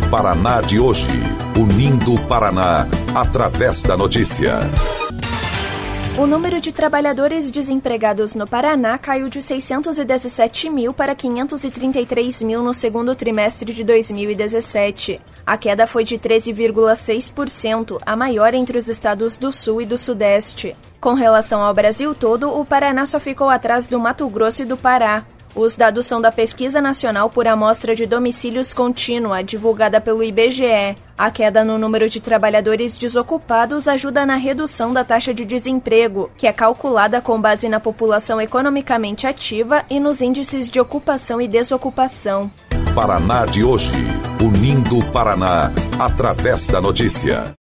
Paraná de hoje, unindo o Paraná através da notícia. O número de trabalhadores desempregados no Paraná caiu de 617 mil para 533 mil no segundo trimestre de 2017. A queda foi de 13,6%, a maior entre os estados do Sul e do Sudeste. Com relação ao Brasil todo, o Paraná só ficou atrás do Mato Grosso e do Pará. Os dados são da Pesquisa Nacional por Amostra de Domicílios Contínua, divulgada pelo IBGE. A queda no número de trabalhadores desocupados ajuda na redução da taxa de desemprego, que é calculada com base na população economicamente ativa e nos índices de ocupação e desocupação. Paraná de hoje, unindo o Paraná através da notícia.